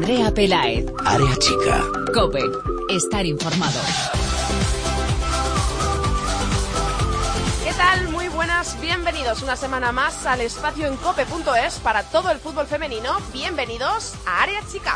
Andrea Peláez. Área Chica. COPE. Estar informado. ¿Qué tal? Muy buenas, bienvenidos una semana más al espacio en cope.es para todo el fútbol femenino. Bienvenidos a Área Chica.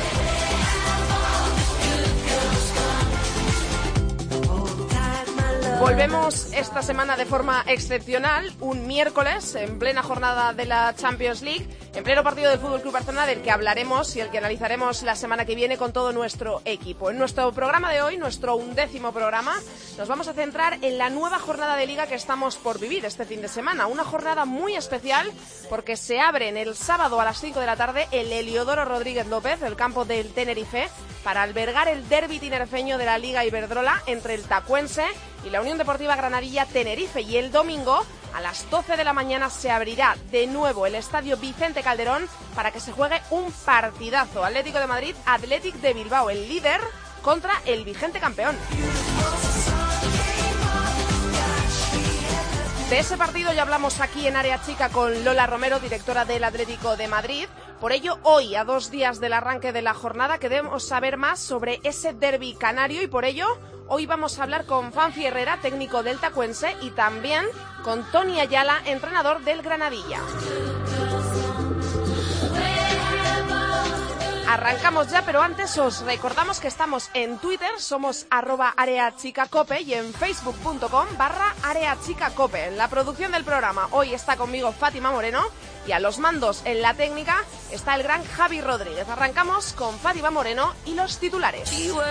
Volvemos esta semana de forma excepcional, un miércoles, en plena jornada de la Champions League, en pleno partido del Fútbol Club Barcelona, del que hablaremos y el que analizaremos la semana que viene con todo nuestro equipo. En nuestro programa de hoy, nuestro 11º programa, nos vamos a centrar en la nueva jornada de Liga que estamos por vivir este fin de semana. Una jornada muy especial porque se abren el sábado a las 5 de la tarde el Heliodoro Rodríguez López, el campo del Tenerife, para albergar el derbi tinerfeño de la Liga Iberdrola entre el Tacuense y la Unión Deportiva Granadilla Tenerife. Y el domingo a las 12 de la mañana se abrirá de nuevo el Estadio Vicente Calderón para que se juegue un partidazo. Atlético de Madrid, Athletic de Bilbao, el líder contra el vigente campeón. De ese partido ya hablamos aquí en Área Chica con Lola Romero, directora del Atlético de Madrid. Por ello, hoy, a 2 días del arranque de la jornada, queremos saber más sobre ese derbi canario y por ello, hoy vamos a hablar con Fanfi Herrera, técnico del Tacuense, y también con Tony Ayala, entrenador del Granadilla. Arrancamos ya, pero antes os recordamos que estamos en Twitter, somos @areachicacope y en facebook.com/areachicacope. En la producción del programa hoy está conmigo Fátima Moreno y a los mandos en la técnica está el gran Javi Rodríguez. Arrancamos con Fátima Moreno y los titulares.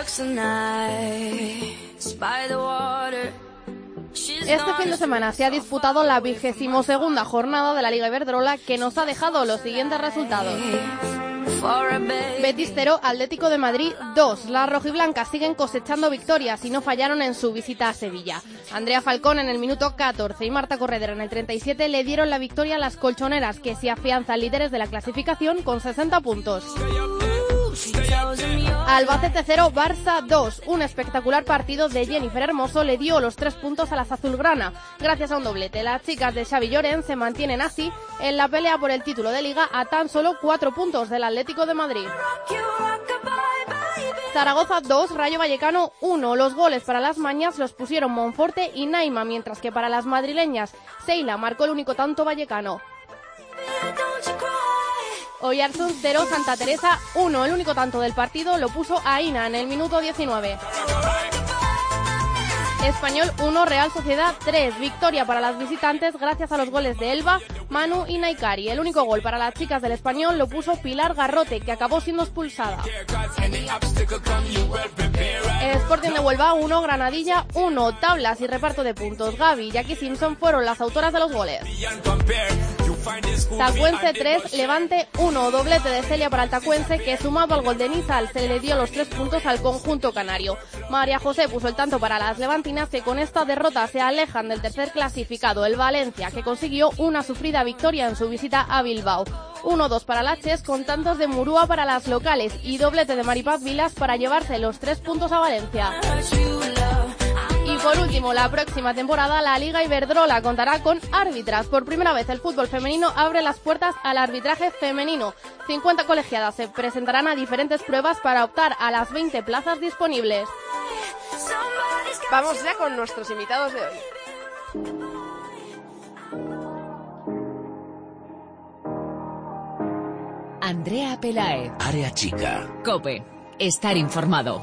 Este fin de semana se ha disputado la 22ª jornada de la Liga Iberdrola, que nos ha dejado los siguientes resultados. Betis 0, Atlético de Madrid 2. Las rojiblancas siguen cosechando victorias y no fallaron en su visita a Sevilla. Andrea Falcón en el minuto 14 y Marta Corredera en el 37 le dieron la victoria a las colchoneras, que se afianzan líderes de la clasificación con 60 puntos. Albacete 0, Barça 2. Un espectacular partido de Jennifer Hermoso le dio los 3 puntos a las azulgrana. Gracias a un doblete, las chicas de Xavi Llorens se mantienen así en la pelea por el título de Liga a tan solo 4 puntos del Atlético de Madrid. Zaragoza 2, Rayo Vallecano 1. Los goles para las mañas los pusieron Monforte y Naima, mientras que para las madrileñas, Seila marcó el único tanto vallecano. Oyarzún 0, Santa Teresa 1. El único tanto del partido lo puso Aina en el minuto 19. Español 1, Real Sociedad 3. Victoria para las visitantes gracias a los goles de Elba, Manu y Naikari. El único gol para las chicas del Español lo puso Pilar Garrote, que acabó siendo expulsada. Sporting de Huelva 1, Granadilla 1. Tablas y reparto de puntos. Gaby y Jackie Simpson fueron las autoras de los goles. Tacuense 3, Levante 1. Doblete de Celia para el Tacuense, que sumado al gol de Nizal se le dio los 3 puntos al conjunto canario. María José puso el tanto para las levantinas, que con esta derrota se alejan del tercer clasificado, el Valencia, que consiguió una sufrida victoria en su visita a Bilbao. 1-2 para la Ches, con tantos de Murúa para las locales y doblete de Maripaz Vilas para llevarse los 3 puntos a Valencia. Y por último, la próxima temporada la Liga Iberdrola contará con árbitras. Por primera vez el fútbol femenino abre las puertas al arbitraje femenino. 50 colegiadas se presentarán a diferentes pruebas para optar a las 20 plazas disponibles. Vamos ya con nuestros invitados de hoy. Andrea Peláez. Área Chica. COPE. Estar informado.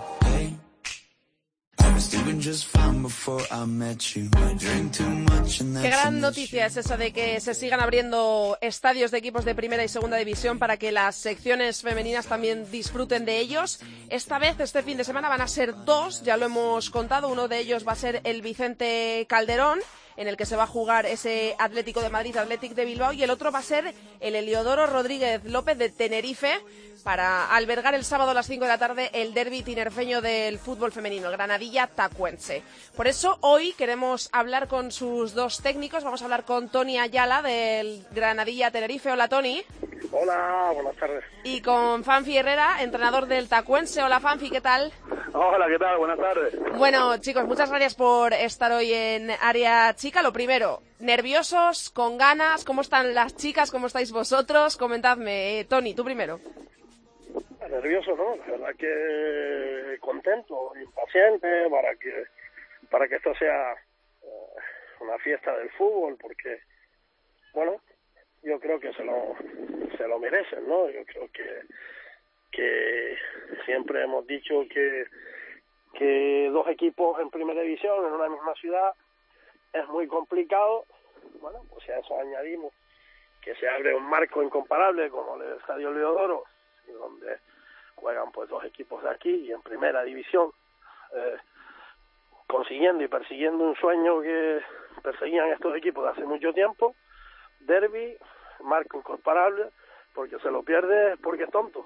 Qué gran noticia es esa de que se sigan abriendo estadios de equipos de primera y segunda división para que las secciones femeninas también disfruten de ellos. Esta vez, este fin de semana, van a ser 2, ya lo hemos contado. Uno de ellos va a ser el Vicente Calderón, en el que se va a jugar ese Atlético de Madrid, Athletic de Bilbao, y el otro va a ser el Heliodoro Rodríguez López de Tenerife, para albergar el sábado a las 5 de la tarde el derbi tinerfeño del fútbol femenino, el Granadilla Tacuense. Por eso hoy queremos hablar con sus dos técnicos. Vamos a hablar con Tony Ayala del Granadilla Tenerife. Hola, Tony. Hola, buenas tardes. Y con Fanfi Herrera, entrenador del Tacuense. Hola, Fanfi, ¿qué tal? Hola, ¿qué tal? Buenas tardes. Bueno, chicos, muchas gracias por estar hoy en Área Chica. Lo primero, ¿nerviosos? ¿Con ganas? ¿Cómo están las chicas? ¿Cómo estáis vosotros? Comentadme. Tony, tú primero. nervioso, ¿no? La verdad que contento, impaciente para que esto sea una fiesta del fútbol, porque, bueno, yo creo que se lo merecen, ¿no? Yo creo que siempre hemos dicho que dos equipos en primera división en una misma ciudad es muy complicado. Bueno, pues a eso añadimos que se abre un marco incomparable como el Estadio Leodoro, donde juegan pues dos equipos de aquí y en primera división, consiguiendo y persiguiendo un sueño que perseguían estos equipos de hace mucho tiempo. Derbi, marco incomparable, porque se lo pierde porque es tonto.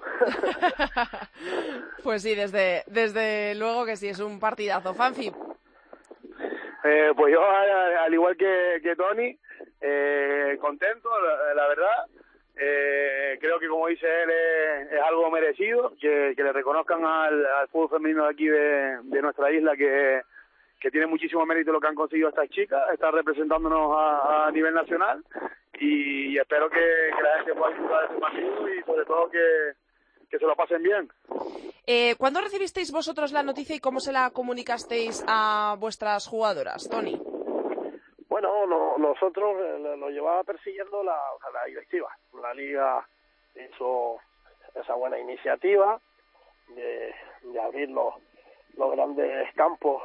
Pues sí, desde luego que sí, es un partidazo. Fanfi. Pues yo, al igual que Tony, contento, la verdad. Creo que, como dice él, es algo merecido, que le reconozcan al fútbol femenino de aquí de nuestra isla que tiene muchísimo mérito lo que han conseguido estas chicas, están representándonos a nivel nacional, y espero que la gente pueda disfrutar de este partido y sobre todo que se lo pasen bien. ¿Cuándo recibisteis vosotros la noticia y cómo se la comunicasteis a vuestras jugadoras, Tony? Bueno, nosotros lo llevaba persiguiendo la directiva. La Liga hizo esa buena iniciativa de abrir los grandes campos,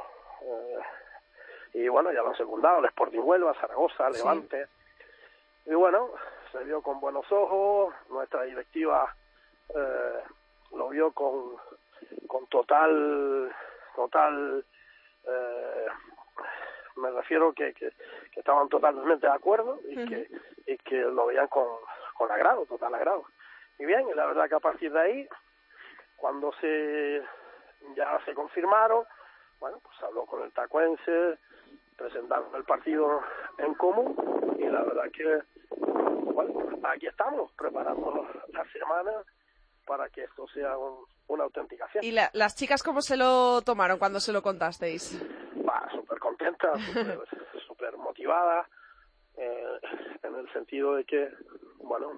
y bueno, ya lo han secundado, el Sporting Huelva, Zaragoza, Levante. Sí. Y bueno, se vio con buenos ojos, nuestra directiva lo vio con total me refiero que estaban totalmente de acuerdo y que lo veían con agrado, total agrado. Y bien, y la verdad que a partir de ahí, cuando ya se confirmaron, bueno, pues habló con el tacuense, presentaron el partido en común, y la verdad que, bueno, aquí estamos, preparando la semana para que esto sea una auténtica fiesta. ¿Y las chicas cómo se lo tomaron cuando se lo contasteis? Súper contentas, súper motivadas, en el sentido de que, bueno,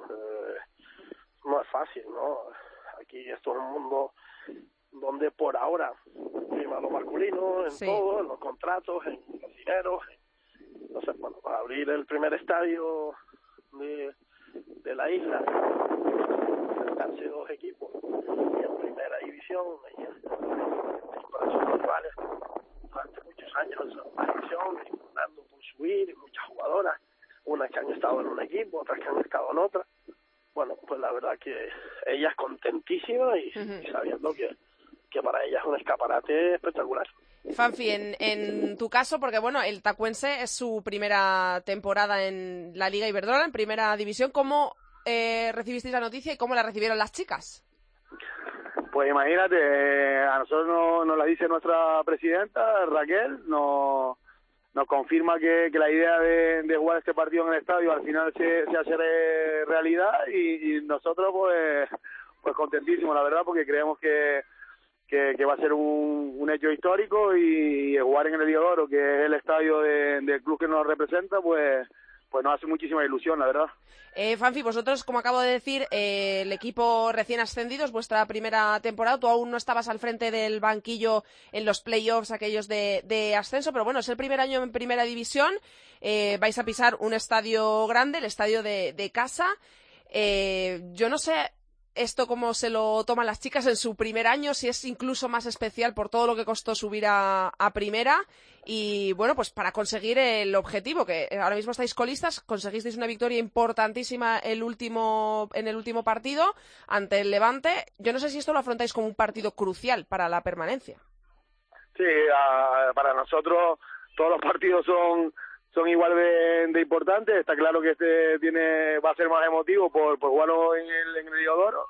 no es fácil, ¿no? Aquí esto es un mundo donde por ahora prima lo masculino en todo, en los contratos, en los dineros. Entonces, bueno, para abrir el primer estadio de la isla, enfrentarse dos equipos y en primera división, y en rivales durante muchos años en segunda división, intentando por subir, y muchas jugadoras, unas que han estado en un equipo, otras que han estado en otra. Bueno, pues la verdad que ella es contentísima y sabiendo que para ella es un escaparate espectacular. Fanfi, en tu caso, porque bueno, el tacuense es su primera temporada en la Liga Iberdrola, en primera división, ¿cómo recibisteis la noticia y cómo la recibieron las chicas? Pues imagínate, a nosotros nos la dice nuestra presidenta, Raquel, nos confirma que la idea de jugar este partido en el estadio al final se hace realidad, y nosotros pues contentísimos, la verdad, porque creemos que va a ser un hecho histórico, y jugar en el Leodoro, que es el estadio del club que nos representa, pues nos hace muchísima ilusión, la verdad. Fanfi, vosotros, como acabo de decir, el equipo recién ascendido, es vuestra primera temporada, tú aún no estabas al frente del banquillo en los playoffs aquellos de ascenso, pero bueno, es el primer año en primera división, vais a pisar un estadio grande, el estadio de casa. Yo no sé esto cómo se lo toman las chicas en su primer año, si es incluso más especial por todo lo que costó subir a primera, y bueno, pues para conseguir el objetivo, que ahora mismo estáis colistas, conseguisteis una victoria importantísima en el último partido ante el Levante. Yo no sé si esto lo afrontáis como un partido crucial para la permanencia. Sí, para nosotros todos los partidos son igual de importantes. Está claro que va a ser más emotivo por jugarlo en el Leodoro,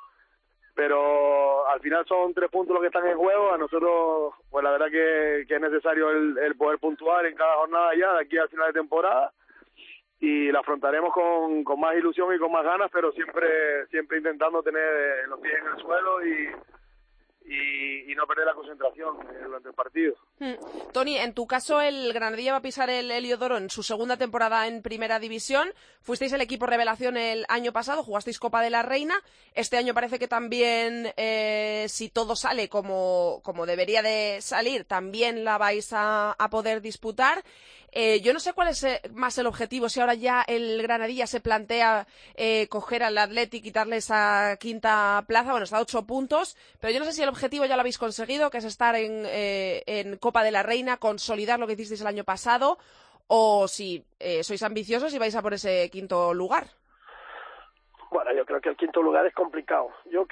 pero al final son 3 puntos los que están en juego. A nosotros, pues la verdad que es necesario el poder puntuar en cada jornada ya de aquí al final de temporada, y la afrontaremos con más ilusión y con más ganas, pero siempre intentando tener los pies en el suelo y no perder la concentración durante el partido. Toni, en tu caso el Granadilla va a pisar el Heliodoro en su segunda temporada en Primera División. Fuisteis el equipo revelación el año pasado, jugasteis Copa de la Reina. Este año parece que también, si todo sale como debería de salir, también la vais a poder disputar. Yo no sé cuál es más el objetivo, si ahora ya el Granadilla se plantea coger al Athletic, quitarle esa quinta plaza, bueno, está a 8 puntos, pero yo no sé si el objetivo ya lo habéis conseguido, que es estar en Copa de la Reina, consolidar lo que hicisteis el año pasado, o si sois ambiciosos y vais a por ese quinto lugar. Bueno, yo creo que el quinto lugar es complicado. Yo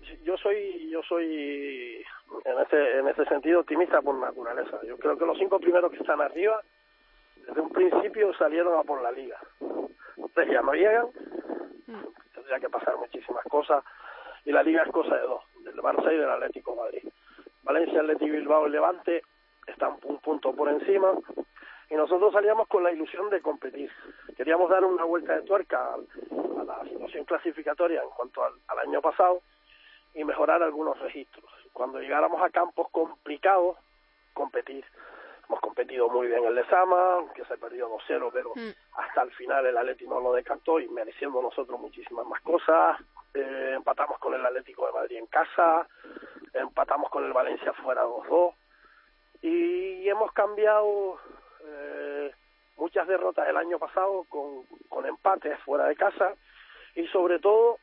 soy en ese sentido optimista por naturaleza. Yo creo que los 5 primeros que están arriba desde un principio salieron a por la Liga. Entonces ya no llegan, tendría que pasar muchísimas cosas, y la Liga es cosa de 2, del Barça y del Atlético de Madrid. Valencia, Athletic, Bilbao y Levante están un punto por encima, y nosotros salíamos con la ilusión de competir. Queríamos dar una vuelta de tuerca a la situación clasificatoria en cuanto al año pasado y mejorar algunos registros. Cuando llegáramos a campos complicados, competir. Hemos competido muy bien el Lezama, aunque se perdió 2-0, pero hasta el final el Atlético nos lo decantó y mereciendo nosotros muchísimas más cosas. Empatamos con el Atlético de Madrid en casa, empatamos con el Valencia fuera 2-2, y hemos cambiado muchas derrotas el año pasado con empates fuera de casa, y sobre todo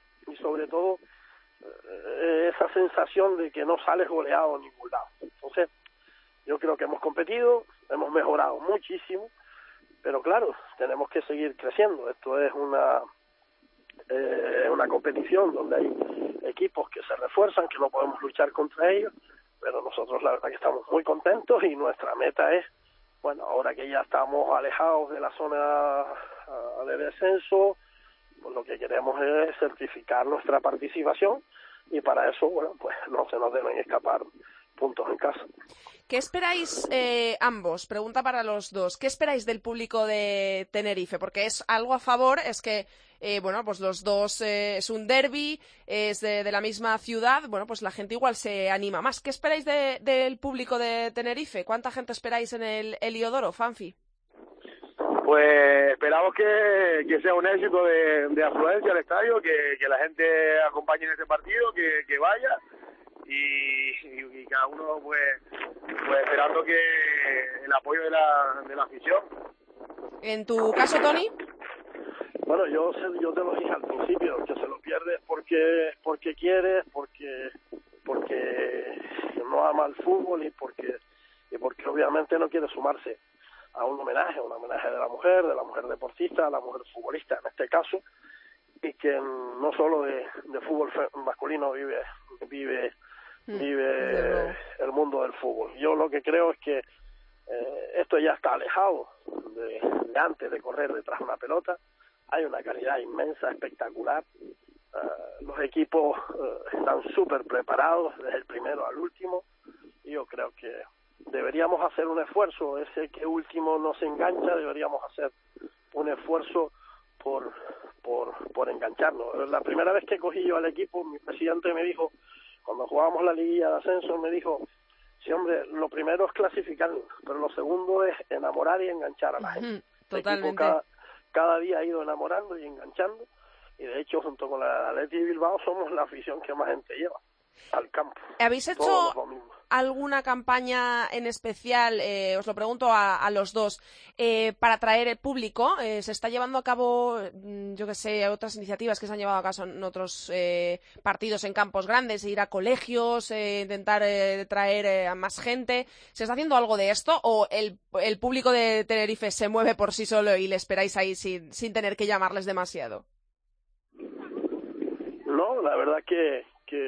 esa sensación de que no sales goleado a ningún lado. Entonces, yo creo que hemos competido, hemos mejorado muchísimo, pero claro, tenemos que seguir creciendo. Esto es una competición donde hay equipos que se refuerzan, que no podemos luchar contra ellos, pero nosotros la verdad que estamos muy contentos, y nuestra meta es, bueno, ahora que ya estamos alejados de la zona de descenso, pues lo que queremos es certificar nuestra participación, y para eso, bueno, pues no se nos deben escapar puntos en casa. ¿Qué esperáis ambos? Pregunta para los dos. ¿Qué esperáis del público de Tenerife? Porque es algo a favor, es que, bueno, pues los dos es un derbi, es de la misma ciudad, bueno, pues la gente igual se anima más. ¿Qué esperáis del público de Tenerife? ¿Cuánta gente esperáis en el Heliodoro, Fanfi? Pues esperamos que sea un éxito de afluencia al estadio, que la gente acompañe en este partido, que vaya, y cada uno pues esperando que el apoyo de la afición. En tu caso, Toni. Bueno, yo te lo dije al principio, que se lo pierde porque quiere, porque no ama el fútbol, y porque obviamente no quiere sumarse a un homenaje de la mujer deportista, a la mujer futbolista en este caso, y que no solo de fútbol masculino vive el mundo del fútbol. Yo lo que creo es que esto ya está alejado de antes de correr detrás de una pelota. Hay una calidad inmensa, espectacular. Los equipos están súper preparados desde el primero al último, y yo creo que deberíamos hacer un esfuerzo. Ese que último nos engancha, deberíamos hacer un esfuerzo por engancharnos. La primera vez que cogí yo al equipo, mi presidente me dijo, cuando jugábamos la liguilla de ascenso, me dijo, sí, hombre, lo primero es clasificarnos, pero lo segundo es enamorar y enganchar a la gente. Totalmente. El equipo cada día ha ido enamorando y enganchando, y de hecho junto con la Athletic y Bilbao somos la afición que más gente lleva al campo. ¿Habéis hecho alguna campaña en especial, os lo pregunto a los dos, para atraer el público? ¿Se está llevando a cabo, yo que sé, otras iniciativas que se han llevado a cabo en otros partidos en campos grandes, ir a colegios, intentar traer a más gente? ¿Se está haciendo algo de esto, o el público de Tenerife se mueve por sí solo y le esperáis ahí sin tener que llamarles demasiado? No, la verdad que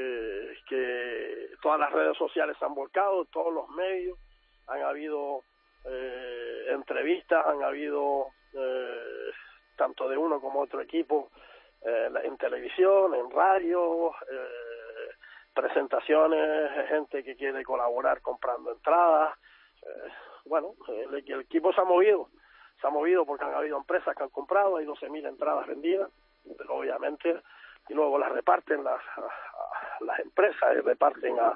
todas las redes sociales se han volcado, todos los medios, han habido entrevistas, han habido tanto de uno como otro equipo en televisión, en radio, presentaciones, gente que quiere colaborar comprando entradas. Bueno, el equipo se ha movido porque han habido empresas que han comprado, hay 12.000 entradas vendidas, pero obviamente, y luego las reparten las empresas, reparten a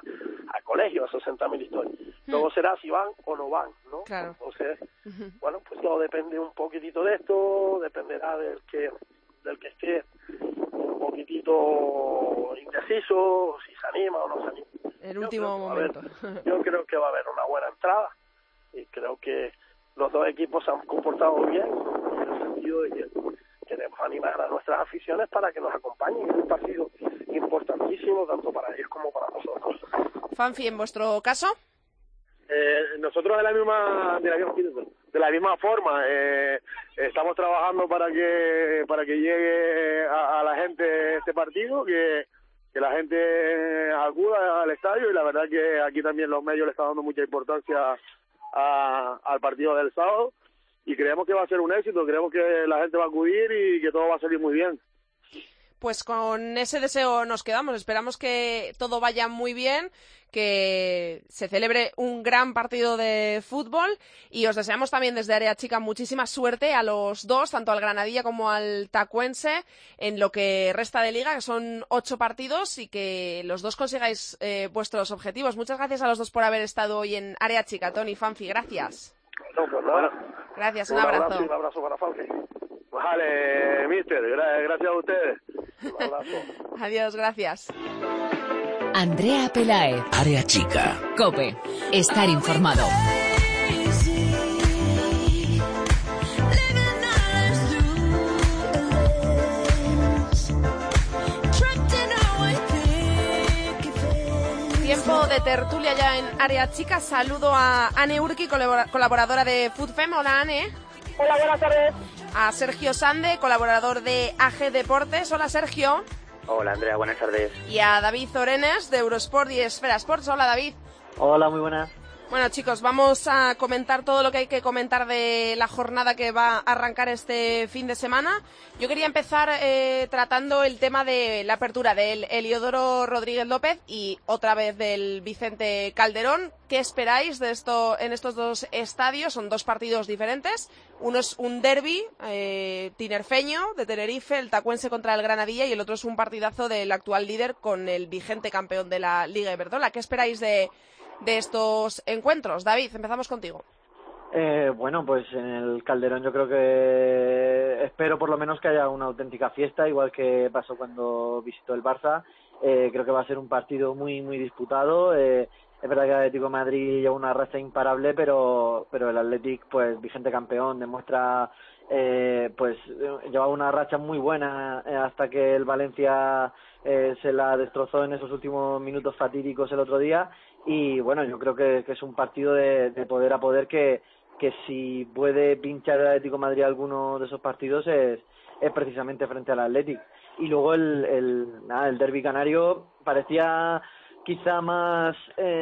al colegio, a 60.000 historias. Luego será si van o no van, ¿no? Claro. Entonces, bueno, pues todo depende un poquitito de esto, dependerá del que esté un poquitito indeciso, si se anima o no se anima. El último momento. Yo creo que va a haber una buena entrada y creo que los dos equipos se han comportado bien en el sentido de que queremos animar a nuestras aficiones para que nos acompañen. Es un partido importantísimo tanto para ellos como para nosotros. Fanfi, ¿en vuestro caso? Nosotros de la misma forma estamos trabajando para que llegue a la gente este partido, que la gente acuda al estadio, y la verdad que aquí también los medios le están dando mucha importancia al partido del sábado, y creemos que va a ser un éxito, creemos que la gente va a acudir y que todo va a salir muy bien. Pues con ese deseo nos quedamos. Esperamos que todo vaya muy bien, que se celebre un gran partido de fútbol, y os deseamos también desde Área Chica muchísima suerte a los dos, tanto al Granadilla como al Tacuense, en lo que resta de liga, que son 8 partidos, y que los dos consigáis vuestros objetivos. Muchas gracias a los dos por haber estado hoy en Área Chica. Tony, Fanfi, gracias. No, pues nada. Gracias, un abrazo. Un abrazo para Fanfi. Vale, mister, gracias a ustedes. Un abrazo. Adiós, gracias. Andrea Peláez. Área Chica. COPE. Estar informado. Tiempo de tertulia ya en Área Chica. Saludo a Ane Urki, colaboradora de FoodFem. Hola, Ane. Hola, buenas tardes. A Sergio Sande, colaborador de AG Deportes. Hola, Sergio. Hola, Andrea, buenas tardes. Y a David Orenes, de Eurosport y Esfera Sports. Hola, David. Hola, muy buenas. Bueno, chicos, vamos a comentar todo lo que hay que comentar de la jornada que va a arrancar este fin de semana. Yo quería empezar tratando el tema de la apertura del Heliodoro Rodríguez López y otra vez del Vicente Calderón. ¿Qué esperáis de esto en estos dos estadios? Son dos partidos diferentes. Uno es un derbi tinerfeño de Tenerife, el Tacuense contra el Granadilla, y el otro es un partidazo del actual líder con el vigente campeón de la Liga Iberdrola. ¿Qué esperáis de estos encuentros? David, empezamos contigo. Bueno, pues en el Calderón yo creo que espero por lo menos que haya una auténtica fiesta, igual que pasó cuando visitó el Barça. Creo que va a ser un partido muy muy disputado. Es verdad que el Atlético de Madrid lleva una racha imparable, pero el Athletic, pues vigente campeón, demuestra pues lleva una racha muy buena hasta que el Valencia se la destrozó en esos últimos minutos fatídicos el otro día. Y bueno, yo creo que es un partido de poder a poder que si puede pinchar el Atlético de Madrid alguno de esos partidos es precisamente frente al Athletic. Y luego el derbi canario parecía quizá más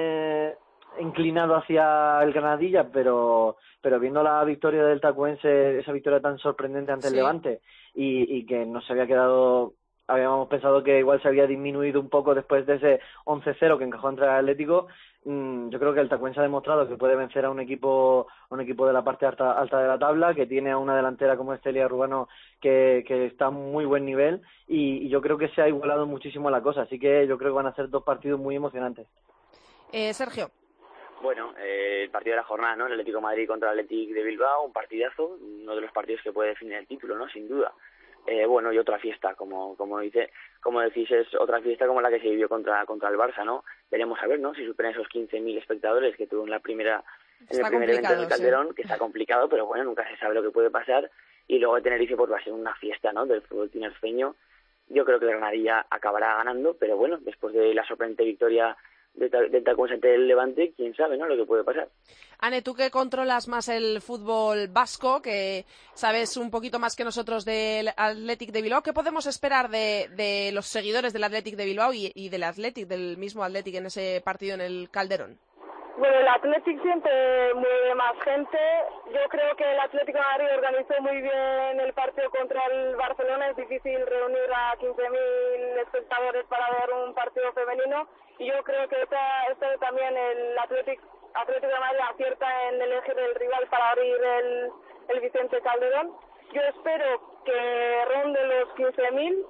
inclinado hacia el Granadilla, pero viendo la victoria del Tacuense, esa victoria tan sorprendente ante el Levante, y que no se había quedado, habíamos pensado que igual se había disminuido un poco después de ese 11-0 que encajó contra el Atlético. Yo creo que el Tacuense ha demostrado que puede vencer a un equipo de la parte alta de la tabla, que tiene a una delantera como Estelia Rubano que está a muy buen nivel, y yo creo que se ha igualado muchísimo la cosa, así que yo creo que van a ser dos partidos muy emocionantes. Sergio. Bueno, el partido de la jornada, ¿no? El Atlético de Madrid contra el Athletic de Bilbao, un partidazo, uno de los partidos que puede definir el título, ¿no? Sin duda. Bueno, y otra fiesta, como decís, es otra fiesta como la que se vivió contra el Barça, ¿no? Veremos a ver, ¿no? Si superan esos 15.000 espectadores que tuvo en el primer evento del Calderón, que está complicado, pero bueno, nunca se sabe lo que puede pasar. Y luego Tenerife pues va a ser una fiesta, ¿no? Del fútbol tinerfeño. Yo creo que el Granadilla acabará ganando, pero bueno, después de la sorprendente victoria del Tacuense ante el Levante, quién sabe, ¿no? Lo que puede pasar. Ane, tú que controlas más el fútbol vasco, que sabes un poquito más que nosotros del Athletic de Bilbao, ¿qué podemos esperar de los seguidores del Athletic de Bilbao y del Athletic, del mismo Athletic en ese partido en el Calderón? Bueno, el Athletic siempre mueve más gente. Yo creo que el Atlético de Madrid organizó muy bien el partido contra el Barcelona. Es difícil reunir a 15.000 espectadores para ver un partido femenino. Y yo creo que esta vez también el Atlético de Madrid acierta en elegir el rival para abrir el Vicente Calderón. Yo espero que ronde los 15.000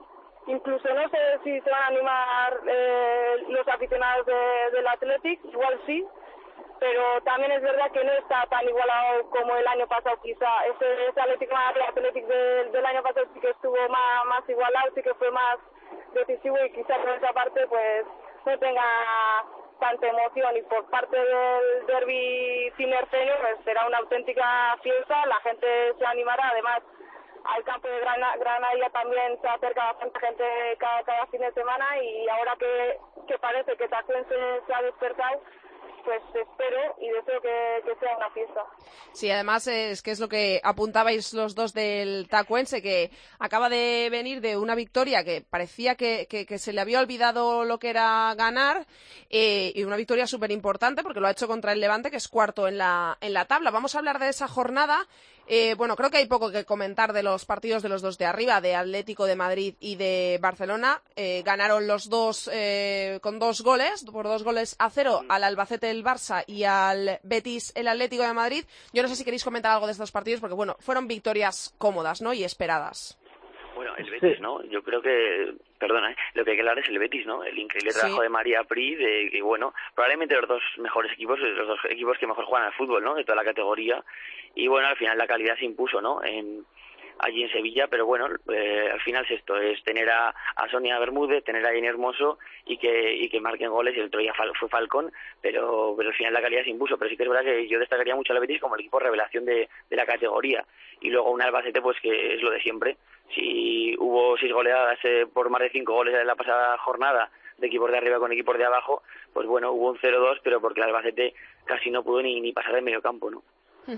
Incluso no sé si se van a animar los aficionados del Athletic, igual sí, pero también es verdad que no está tan igualado como el año pasado quizá. Ese Athletic del año pasado sí que estuvo más igualado, sí que fue más decisivo y quizá por esa parte pues no tenga tanta emoción. Y por parte del derbi tinerfeño pues será una auténtica fiesta, la gente se animará, además al campo de Granadilla también se acerca bastante gente cada fin de semana, y ahora que parece que Tacuense se ha despertado, pues espero y deseo que sea una fiesta. Sí, además es que es lo que apuntabais los dos del Tacuense, que acaba de venir de una victoria que parecía que se le había olvidado lo que era ganar, y una victoria súper importante porque lo ha hecho contra el Levante, que es cuarto en la tabla. Vamos a hablar de esa jornada. Bueno, creo que hay poco que comentar de los partidos de los dos de arriba, de Atlético de Madrid y de Barcelona. Ganaron los dos con 2 goles, por 2-0 al Albacete el Barça y al Betis el Atlético de Madrid. Yo no sé si queréis comentar algo de estos partidos, porque bueno, fueron victorias cómodas, ¿no? Y esperadas. Bueno, el Betis, ¿no? Yo creo que, perdona, lo que hay que hablar es el Betis, ¿no? El increíble trabajo de María Pri, de que, bueno, probablemente los dos mejores equipos, los dos equipos que mejor juegan al fútbol, ¿no? De toda la categoría. Y bueno, al final la calidad se impuso, ¿no? Allí en Sevilla, pero bueno, al final es esto, es tener a Sonia Bermúdez, tener a Jenny Hermoso y que marquen goles. Y el otro día fue Falcón, pero al final la calidad se impuso. Pero sí que es verdad que yo destacaría mucho al Betis como el equipo revelación de la categoría. Y luego un Albacete, pues que es lo de siempre. Si hubo 6 goleadas por más de 5 goles en la pasada jornada de equipos de arriba con equipos de abajo, pues bueno, hubo un 0-2, pero porque el Albacete casi no pudo ni pasar del medio campo, ¿no?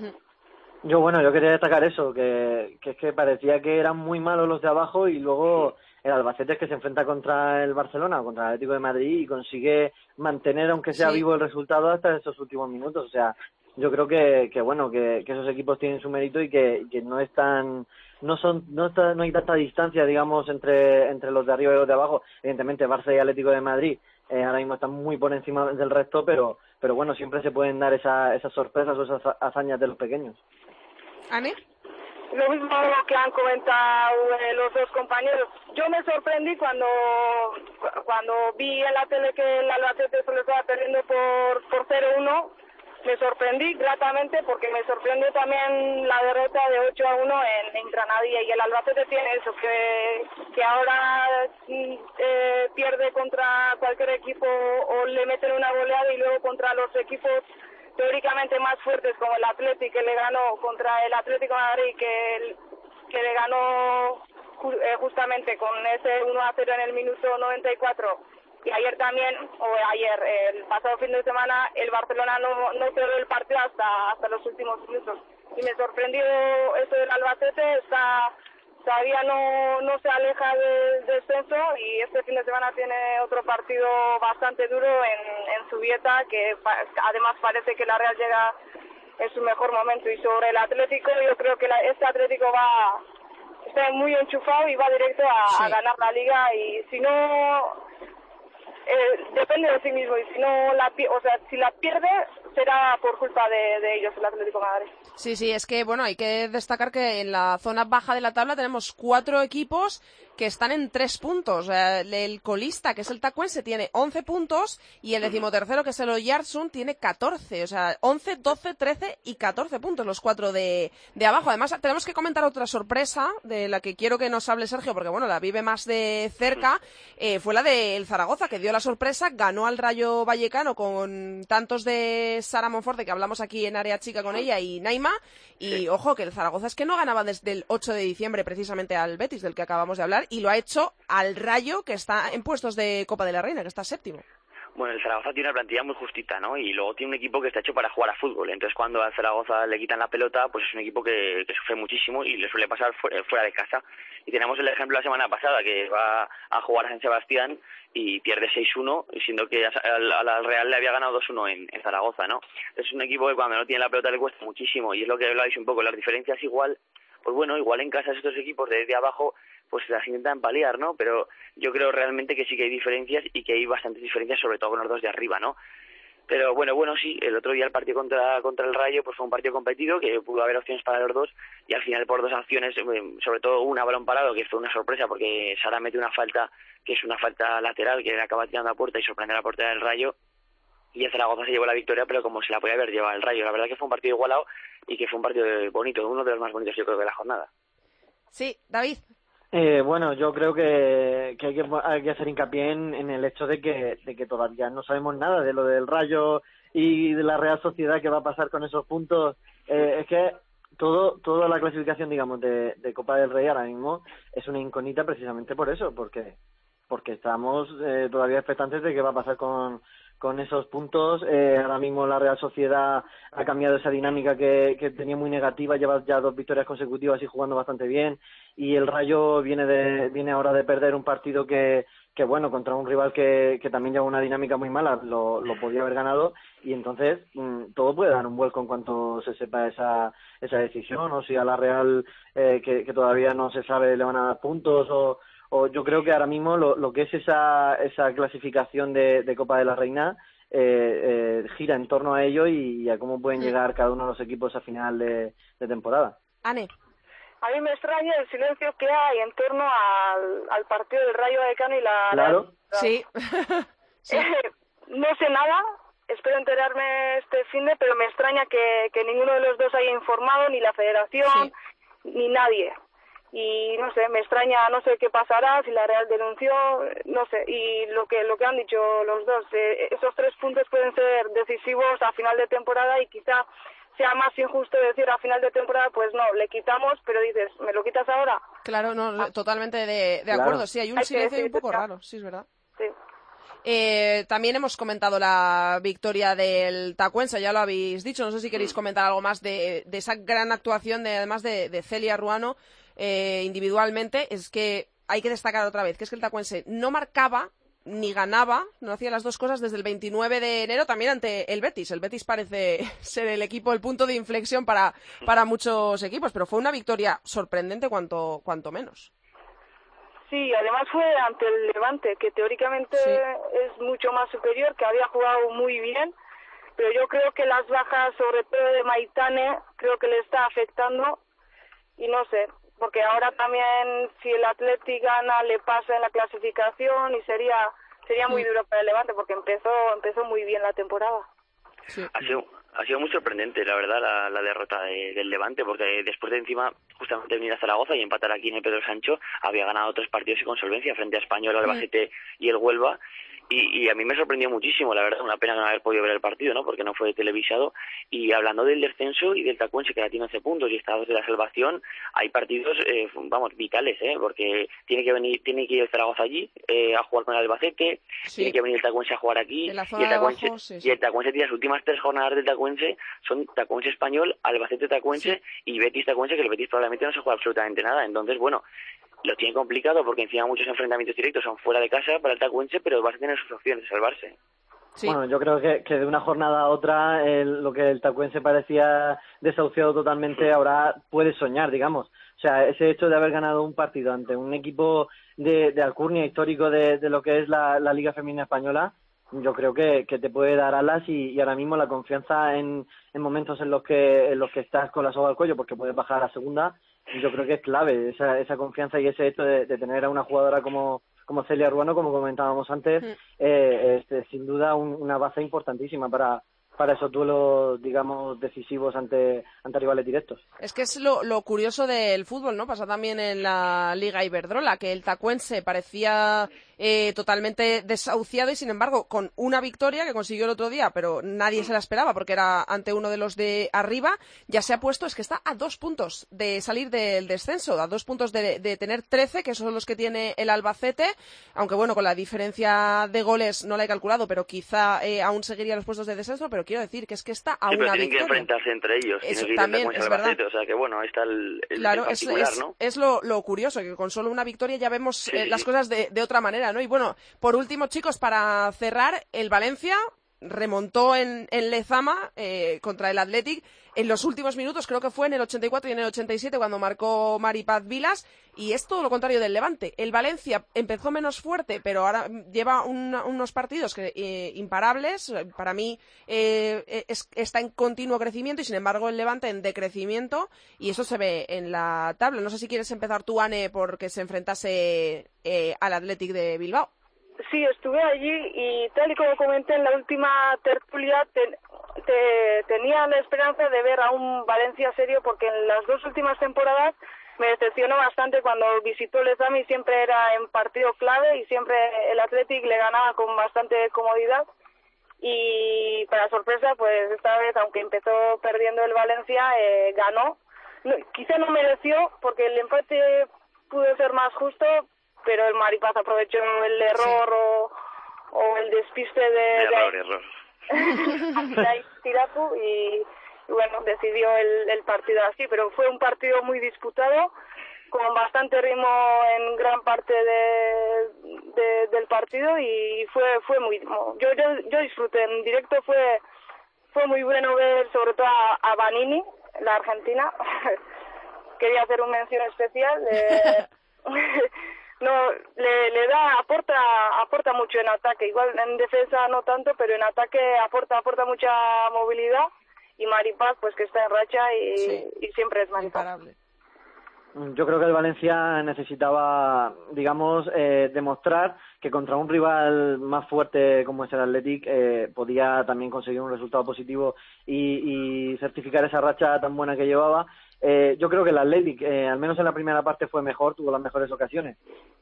Yo quería destacar eso, que es que parecía que eran muy malos los de abajo, y luego el Albacete es que se enfrenta contra el Barcelona, contra el Atlético de Madrid, y consigue mantener, aunque sea vivo, el resultado hasta esos últimos minutos. O sea, yo creo que esos equipos tienen su mérito, y que no están, no hay tanta distancia, digamos, entre los de arriba y los de abajo. Evidentemente Barça y Atlético de Madrid ahora mismo están muy por encima del resto, pero bueno, siempre se pueden dar esas sorpresas o esas hazañas de los pequeños. ¿Ani? Lo mismo que han comentado los dos compañeros. Yo me sorprendí cuando vi en la tele que el Albacete se lo estaba perdiendo por 0-1. Me sorprendí gratamente, porque me sorprendió también la derrota de 8-1 en Granadilla. Y el Albacete tiene eso, que ahora pierde contra cualquier equipo o le meten una goleada, y luego contra los equipos teóricamente más fuertes como el Atlético, que le ganó contra el Atlético de Madrid, que le ganó justamente con ese 1-0 en el minuto 94. Y ayer también, el pasado fin de semana, el Barcelona no cerró el partido hasta los últimos minutos. Y me sorprendió eso del Albacete, todavía no se aleja del descenso, y este fin de semana tiene otro partido bastante duro en Zubieta, que además parece que la Real llega en su mejor momento. Y sobre el Atlético, yo creo que este Atlético está muy enchufado y va directo a ganar la Liga, y si no... depende de sí mismo, y si la pierde será por culpa de ellos, el Atlético de Madrid. Sí, es que bueno, hay que destacar que en la zona baja de la tabla tenemos 4 equipos que están en 3 puntos. El colista, que es el Tacuense, tiene 11 puntos, y el 13º, que es el Oyarzún, tiene 14. O sea, 11, 12, 13 y 14 puntos los 4 de abajo. Además, tenemos que comentar otra sorpresa de la que quiero que nos hable Sergio, porque bueno, la vive más de cerca. Fue la del Zaragoza, que dio la sorpresa, ganó al Rayo Vallecano con tantos de Sara Monforte, que hablamos aquí en Área Chica con ella, y Naima. Y ojo, que el Zaragoza es que no ganaba desde el 8 de diciembre precisamente al Betis, del que acabamos de hablar, y lo ha hecho al Rayo, que está en puestos de Copa de la Reina, que está séptimo. Bueno, el Zaragoza tiene una plantilla muy justita, ¿no? Y luego tiene un equipo que está hecho para jugar a fútbol. Entonces, cuando al Zaragoza le quitan la pelota, pues es un equipo que sufre muchísimo y le suele pasar fuera de casa. Y tenemos el ejemplo la semana pasada, que va a jugar a San Sebastián y pierde 6-1, siendo que a la Real le había ganado 2-1 en Zaragoza, ¿no? Es un equipo que cuando no tiene la pelota le cuesta muchísimo, y es lo que habláis un poco. Las diferencias igual, pues bueno, igual en casa estos equipos de abajo pues las intentan paliar, ¿no? Pero yo creo realmente que sí que hay diferencias, y que hay bastantes diferencias, sobre todo con los dos de arriba, ¿no? Pero bueno, sí, el otro día el partido contra el Rayo pues fue un partido competido, que pudo haber opciones para los dos, y al final por 2 acciones, sobre todo una balón parado, que fue una sorpresa porque Sara mete una falta, que es una falta lateral, que le acaba tirando a puerta y sorprende a la portería del Rayo, y el Zaragoza se llevó la victoria, pero como se la podía haber llevado el Rayo. La verdad que fue un partido igualado y que fue un partido bonito, uno de los más bonitos yo creo de la jornada. Sí, David. Bueno, yo creo que hay que hacer hincapié en el hecho de que todavía no sabemos nada de lo del Rayo y de la Real Sociedad, que va a pasar con esos puntos. Es que toda la clasificación, digamos, de Copa del Rey ahora mismo es una incógnita precisamente por eso, porque estamos todavía expectantes de qué va a pasar con esos puntos. Ahora mismo la Real Sociedad ha cambiado esa dinámica que tenía muy negativa, lleva ya 2 victorias consecutivas y jugando bastante bien, y el Rayo viene ahora de perder un partido que bueno, contra un rival que también lleva una dinámica muy mala, lo podía haber ganado, y entonces todo puede dar un vuelco en cuanto se sepa esa decisión, o si a la Real que todavía no se sabe le van a dar puntos, o yo creo que ahora mismo lo que es esa clasificación de Copa de la Reina gira en torno a ello y a cómo pueden llegar cada uno de los equipos a final de temporada. Ane. A mí me extraña el silencio que hay en torno al partido del Rayo Vallecano y la... Claro. Sí. Sí. No sé nada, espero enterarme este finde, pero me extraña que ninguno de los dos haya informado, ni la federación, ni nadie. Y no sé, me extraña, no sé qué pasará, si la Real denunció, no sé. Y lo que han dicho los dos, esos 3 puntos pueden ser decisivos a final de temporada, y quizá sea más injusto decir a final de temporada, pues no, le quitamos, pero dices, ¿me lo quitas ahora? Claro, no, totalmente de acuerdo. Sí, hay un silencio un poco raro, sí, es verdad. Sí. También hemos comentado la victoria del Tacuense, ya lo habéis dicho. No sé si queréis comentar algo más de esa gran actuación, además de Celia Ruano individualmente. Es que hay que destacar otra vez que es que el Tacuense no marcaba ni ganaba, no hacía las dos cosas desde el 29 de enero también ante el Betis. El Betis parece ser el punto de inflexión para muchos equipos, pero fue una victoria sorprendente cuanto menos. Sí, además fue ante el Levante, que teóricamente es mucho más superior, que había jugado muy bien, pero yo creo que las bajas, sobre todo de Maitane, creo que le está afectando, y no sé, porque ahora también si el Athletic gana le pasa en la clasificación y sería muy duro para el Levante, porque empezó muy bien la temporada. Sí. Ha sido muy sorprendente, la verdad, la derrota del Levante, porque después de encima justamente venir a Zaragoza y empatar aquí en el Pedro Sancho, había ganado 3 partidos y con solvencia frente a Español, Albacete y el Huelva. Y a mí me sorprendió muchísimo, la verdad, una pena no haber podido ver el partido, ¿no? Porque no fue televisado. Y hablando del descenso y del Tacuense, que ya tiene 11 puntos y está de la salvación, hay partidos, vitales, porque tiene que ir el Zaragoza allí a jugar con el Albacete, tiene que venir el Tacuense a jugar aquí, y el Tacuense tiene las últimas 3 jornadas del Tacuense, son Tacuense Español, Albacete Tacuense y Betis Tacuense, que el Betis probablemente no se juega absolutamente nada. Entonces, bueno, lo tiene complicado porque encima muchos enfrentamientos directos son fuera de casa para el Tacuense, pero vas a tener sus opciones de salvarse. Sí. Bueno, yo creo que de una jornada a otra lo que el Tacuense parecía desahuciado totalmente ahora puede soñar, digamos. O sea, ese hecho de haber ganado un partido ante un equipo de alcurnia histórico de lo que es la Liga Femenina Española, yo creo que te puede dar alas y ahora mismo la confianza en momentos en los que estás con la soga al cuello porque puedes bajar a segunda. Yo creo que es clave esa confianza y ese hecho de tener a una jugadora como Celia Ruano, como comentábamos antes, sin duda una base importantísima para esos duelos, digamos, decisivos ante rivales directos. Es que es lo curioso del fútbol, ¿no? Pasa también en la Liga Iberdrola, que el Tacuense parecía totalmente desahuciado y, sin embargo, con una victoria que consiguió el otro día, pero nadie se la esperaba porque era ante uno de los de arriba, ya se ha puesto, es que está a 2 puntos de salir del descenso, a 2 puntos de tener 13, que son los que tiene el Albacete, aunque bueno, con la diferencia de goles no la he calculado, pero quizá aún seguiría los puestos de descenso, pero quiero decir que es que está a una victoria. Tienen que enfrentarse entre ellos, eso tienen también que ir es verdad. O sea que bueno, ahí está el claro, particular, ¿no? Es lo curioso, que con solo una victoria ya vemos las cosas de otra manera, ¿no? Y bueno, por último, chicos, para cerrar, el Valencia remontó en Lezama contra el Athletic en los últimos minutos, creo que fue en el 84 y en el 87 cuando marcó Mari Paz Vilas, y es todo lo contrario del Levante. El Valencia empezó menos fuerte, pero ahora lleva unos partidos imparables. Para mí está en continuo crecimiento, y sin embargo el Levante en decrecimiento, y eso se ve en la tabla. No sé si quieres empezar tú, Anne, porque se enfrentase al Athletic de Bilbao. Sí, estuve allí y tal y como comenté en la última tertulia, tenía la esperanza de ver a un Valencia serio, porque en las 2 últimas temporadas me decepcionó bastante cuando visitó Lezama y siempre era en partido clave y siempre el Athletic le ganaba con bastante comodidad. Y para sorpresa, pues esta vez, aunque empezó perdiendo el Valencia, ganó. No, quizá no mereció, porque el empate pudo ser más justo, pero el Mari Paz aprovechó el error o el despiste error. Tirapu y bueno, decidió el partido así, pero fue un partido muy disputado, con bastante ritmo en gran parte del partido, y fue muy... Yo disfruté en directo, fue muy bueno ver sobre todo a Vanini, la argentina. Quería hacer una mención especial. No, le da, aporta mucho en ataque, igual en defensa no tanto, pero en ataque aporta mucha movilidad, y Mari Paz, pues que está en racha y siempre es Mari Paz. Yo creo que el Valencia necesitaba, digamos, demostrar que contra un rival más fuerte como es el Athletic podía también conseguir un resultado positivo y certificar esa racha tan buena que llevaba. Yo creo que el Athletic, al menos en la primera parte, fue mejor, tuvo las mejores ocasiones,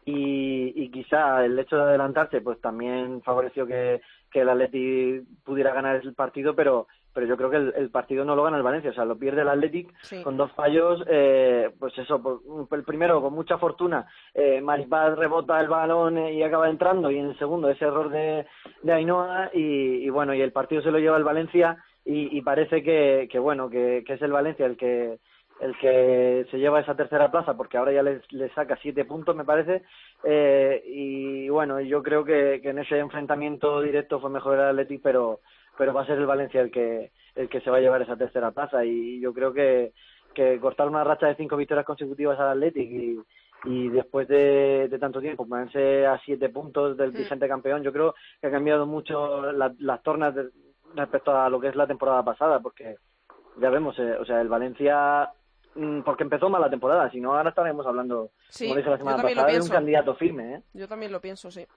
y quizá el hecho de adelantarse pues también favoreció que el Athletic pudiera ganar el partido, pero yo creo que el partido no lo gana el Valencia, o sea, lo pierde el Athletic con 2 fallos, pues eso, el primero con mucha fortuna, Mari Paz rebota el balón y acaba entrando, y en el segundo ese error de Ainhoa, y bueno, y el partido se lo lleva el Valencia, y parece que es el Valencia el que se lleva esa tercera plaza, porque ahora ya le saca 7 puntos, me parece, y bueno, yo creo que en ese enfrentamiento directo fue mejor el Athletic, pero va a ser el Valencia el que se va a llevar esa tercera plaza, y yo creo que cortar una racha de 5 victorias consecutivas al Athletic y después de tanto tiempo ponerse a 7 puntos del vigente campeón, yo creo que ha cambiado mucho las tornas respecto a lo que es la temporada pasada, porque ya vemos, o sea, el Valencia, porque empezó mal la temporada, si no ahora estaremos hablando, como dije la semana pasada, de un candidato firme, ¿eh? Yo también lo pienso, sí.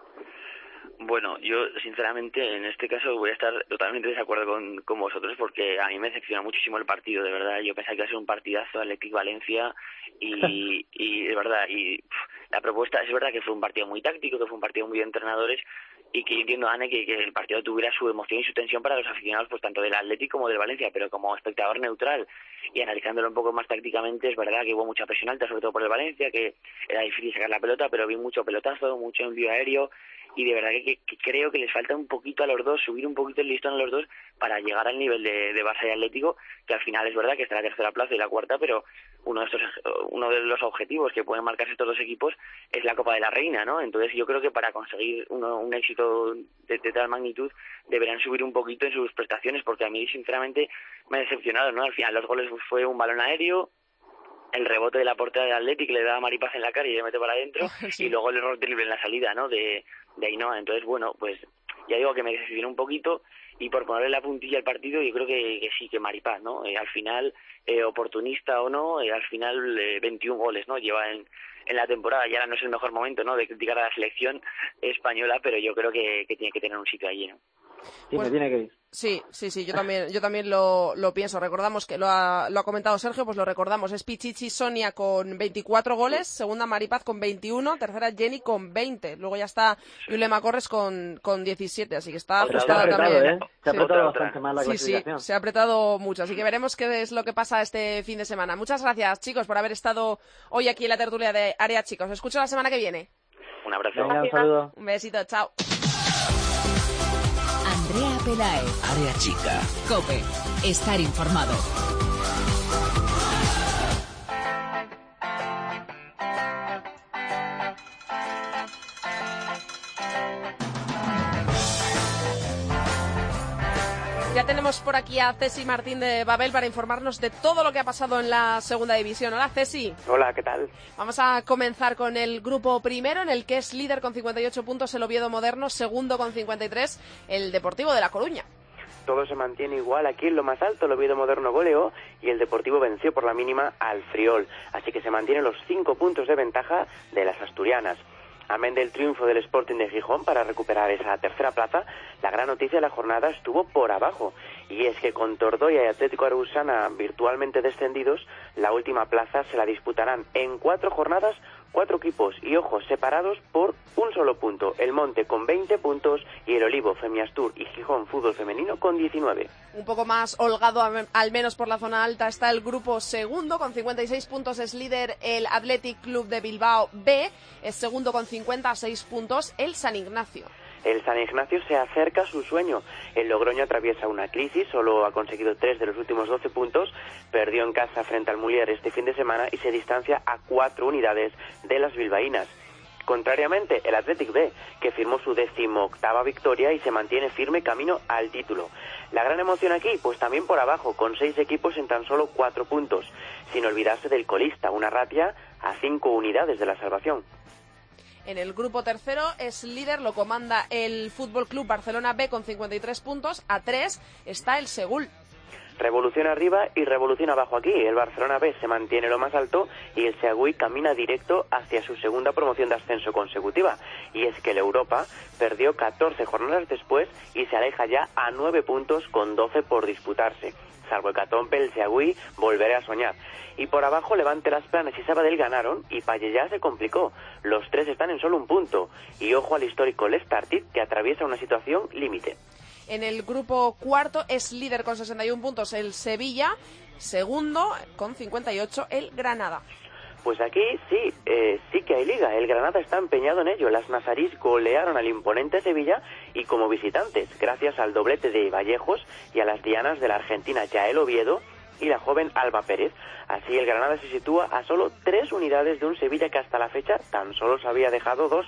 Bueno, yo sinceramente en este caso voy a estar totalmente de desacuerdo con vosotros, porque a mí me decepciona muchísimo el partido, de verdad. Yo pensaba que iba a ser un partidazo Athletic-Valencia y de verdad, la propuesta, es verdad que fue un partido muy táctico, que fue un partido muy de entrenadores, y que yo entiendo, Anne, que el partido tuviera su emoción y su tensión para los aficionados, pues tanto del Athletic como del Valencia, pero como espectador neutral y analizándolo un poco más tácticamente, es verdad que hubo mucha presión alta, sobre todo por el Valencia, que era difícil sacar la pelota, pero vi mucho pelotazo, mucho envío aéreo, y de verdad que creo que les falta un poquito a los dos, subir un poquito el listón a los dos para llegar al nivel de Barça y Atlético, que al final es verdad que está en la tercera plaza y la cuarta, pero uno de los objetivos que pueden marcarse estos dos equipos es la Copa de la Reina, ¿no? Entonces yo creo que para conseguir un éxito de tal magnitud deberán subir un poquito en sus prestaciones, porque a mí sinceramente me ha decepcionado, ¿no? Al final los goles fue un balón aéreo, el rebote de la portera del Athletic le da a Mari Paz en la cara y le mete para adentro, sí. Y luego el error terrible en la salida, ¿no? De Ainhoa. Entonces, bueno, pues ya digo que me decepcionó un poquito, y por ponerle la puntilla al partido, yo creo que sí, que Mari Paz, ¿no? Al final, oportunista o no, al final 21 goles, ¿no? Lleva en la temporada, y ahora no es el mejor momento, ¿no?, de criticar a la selección española, pero yo creo que tiene que tener un sitio allí, ¿no? Sí, pues, me tiene que ir. Sí, yo también lo pienso. Recordamos que lo ha comentado Sergio, pues lo recordamos. Es Pichichi Sonia con 24 goles, segunda Mari Paz con 21, tercera Jenny con 20. Luego ya está Yulema Corres con 17, así que está ajustada también. Se ha apretado bastante mal la clasificación. Sí, se ha apretado mucho, así que veremos qué es lo que pasa este fin de semana. Muchas gracias, chicos, por haber estado hoy aquí en la tertulia de Área Chica. Os escucho la semana que viene. Un abrazo. Venga, un saludo. Un besito, chao. Andrea Peláez. Área Chica. COPE. Estar informado. Ya tenemos por aquí a Ceci Martín de Babel para informarnos de todo lo que ha pasado en la segunda división. Hola, Ceci. Hola, ¿qué tal? Vamos a comenzar con el grupo primero, en el que es líder con 58 puntos el Oviedo Moderno, segundo con 53 el Deportivo de La Coruña. Todo se mantiene igual aquí en lo más alto. El Oviedo Moderno goleó y el Deportivo venció por la mínima al Friol. Así que se mantienen los 5 puntos de ventaja de las asturianas. Amén del triunfo del Sporting de Gijón para recuperar esa tercera plaza, la gran noticia de la jornada estuvo por abajo. Y es que con Tordoya y Atlético Arausana virtualmente descendidos, la última plaza se la disputarán en 4 jornadas, 4 equipos y ojos separados por un solo punto. El Monte con 20 puntos y el Olivo, Femiastur y Gijón Fútbol Femenino con 19. Un poco más holgado, al menos por la zona alta, está el grupo segundo. Con 56 puntos es líder el Athletic Club de Bilbao B. Es segundo con 56 puntos el San Ignacio. El San Ignacio se acerca a su sueño. El Logroño atraviesa una crisis, solo ha conseguido 3 de los últimos 12 puntos, perdió en casa frente al Muller este fin de semana y se distancia a 4 unidades de las bilbaínas. Contrariamente, el Athletic B, que firmó su 18ª victoria y se mantiene firme camino al título. La gran emoción aquí, pues también por abajo, con 6 equipos en tan solo 4 puntos, sin olvidarse del colista, una ratia a 5 unidades de la salvación. En el grupo tercero es líder, lo comanda el Fútbol Club Barcelona B con 53 puntos. A 3 está el Seúl. Revolución arriba y revolución abajo aquí. El Barcelona B se mantiene lo más alto y el Seagüí camina directo hacia su segunda promoción de ascenso consecutiva. Y es que el Europa perdió 14 jornadas después y se aleja ya a 9 puntos con 12 por disputarse. Salvo Hecatombe, el Seagüí volverá a soñar. Y por abajo Levante, Las Planas y Sabadell ganaron y Pallejà se complicó. Los 3 están en solo un punto. Y ojo al histórico Lestartit, que atraviesa una situación límite. En el grupo cuarto es líder con 61 puntos el Sevilla, segundo con 58 el Granada. Pues aquí sí que hay liga. El Granada está empeñado en ello. Las nazarís golearon al imponente Sevilla y como visitantes, gracias al doblete de Vallejos y a las dianas de la argentina Yael Oviedo y la joven Alba Pérez. Así el Granada se sitúa a solo 3 unidades de un Sevilla que hasta la fecha tan solo se había dejado 2.